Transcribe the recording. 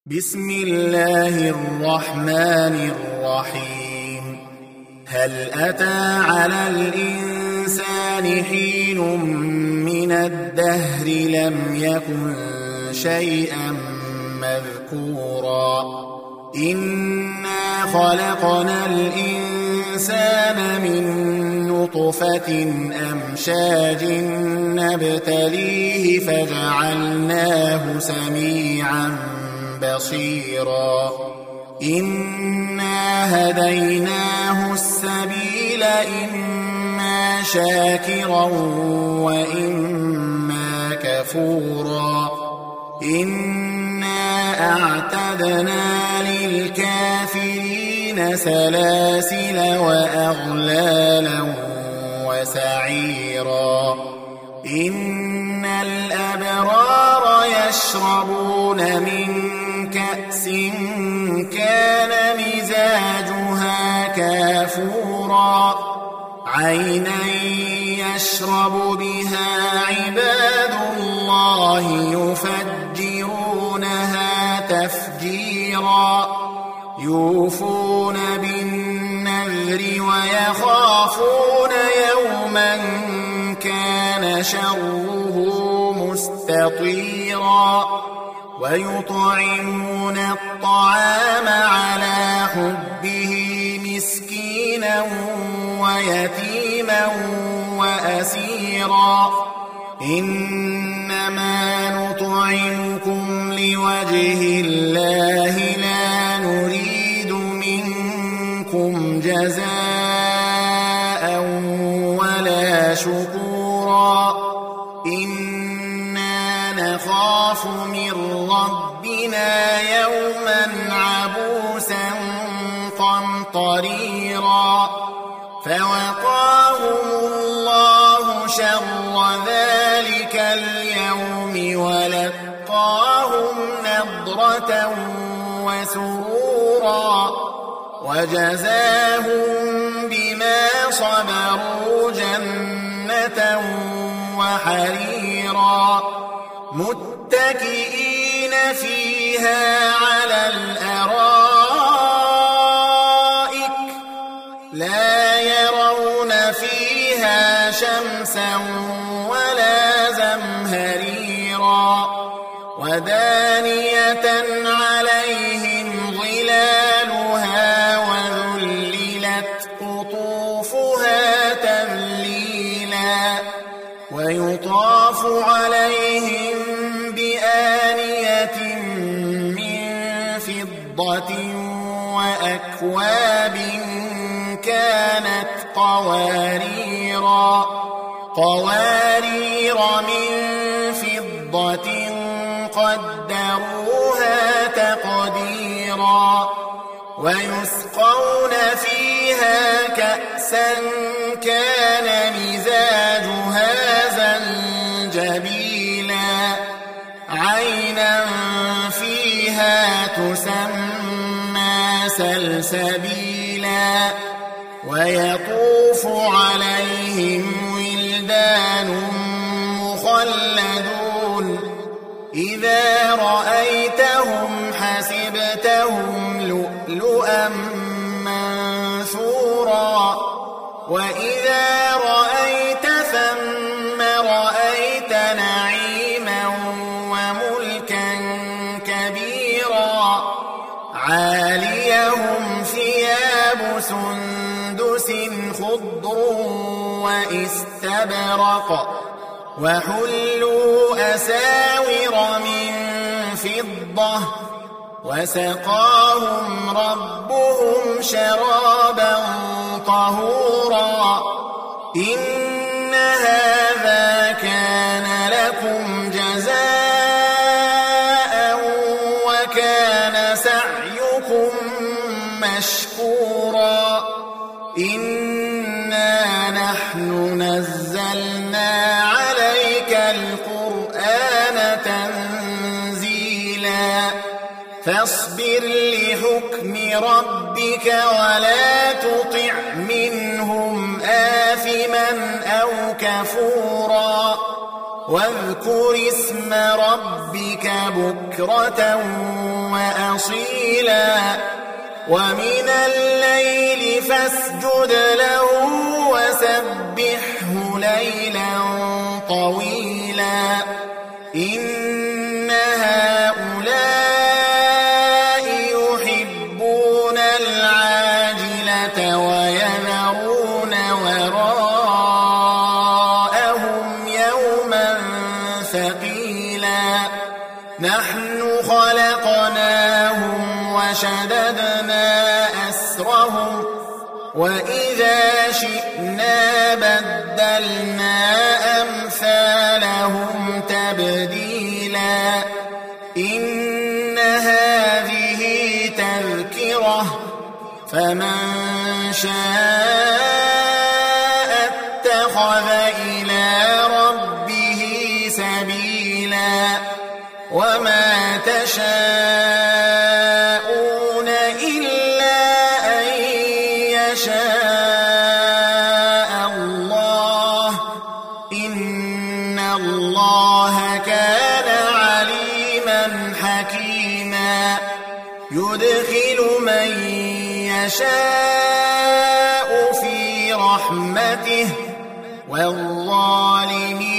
بسم الله الرحمن الرحيم. هل أتى على الإنسان حين من الدهر لم يكن شيئا مذكورا إنا خلقنا الإنسان من نطفة أمشاج نبتليه فجعلناه سميعا بصيرا إنا هديناه السبيل إما شاكرا وإما كفورا إنا أعتدنا للكافرين سلاسل وأغلالا وسعيرا إن الأبرار يشربون من كأس كان مزاجها كافورا عينا يشرب بها عباد الله يفجرونها تفجيرا يوفون بالنذر ويخافون يوما كان شره مستطيرا ويطعمون الطعام على حبه مسكينا ويتيما وأسيرا إنما نطعمكم لوجه الله لا نريد منكم جزاء ولا شكورا إنا نخاف من ربنا يوما عبوسا قمطريرا فوقاهم الله شر ذلك اليوم ولقاهم نضرة وسرورا وجزاهم بما صبروا جنة وحريرا متكئين فيها على الأرائك لا يرون فيها شمسا ولا زمهريرا ودانية عليهم ظلالها وذللت قطوفها تذليلا ويطاف عليهم بآنية من فضة وأكواب كانت قوارير من فضة قدروها تقديرا ويسقون فيها كأسا كان مزاجها زنجبيلا عينا فيها تسمى سلسبيلا ويطوف عليهم ولدان مخلدون إذا رأيتهم حسبتهم لؤلؤا منثورا وإذا رأيت ثم رأيت نعيما وملكا كبيرا عاليهم ثياب سندس خضر واستبرق وحلوا أساور من فضة وسقاهم ربهم شرابا طهورا إن هذا كان لكم جزاء وكان سعيكم مشكورا إنا نحن نزلنا عليك القرآن تنزيلا فاصبر لحكم ربك ولا تطع منهم آثما أو كفورا واذكر اسم ربك بكرة وأصيلا ومن الليل فاسجد له وسبحه ليلا طويلا إن هؤلاء يحبون العاجلة ويذرون وراءهم يوما ثقيلا نحن خلقناهم وشددنا أسرهم وإذا شئنا بدلنا أمثالهم تبديلا إن هذه تذكرة فمن شاء اتخذ إلى ربه سبيلا وما تشاءون إلا أن يشاء الله إن الله كان عليما حكيما يدخل من يشاء في رحمته والظالمين